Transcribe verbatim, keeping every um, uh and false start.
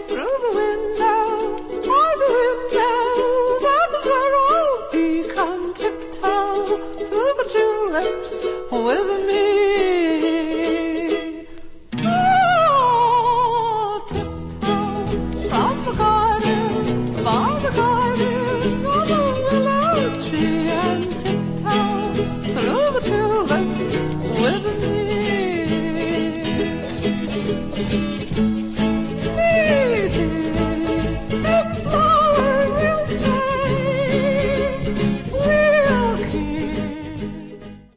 through the window, by the window, that is where I'll be. Come tiptoe through the tulips with me. Oh, tiptoe from the garden, by the garden, on the willow tree, and tiptoe through the tulips with me.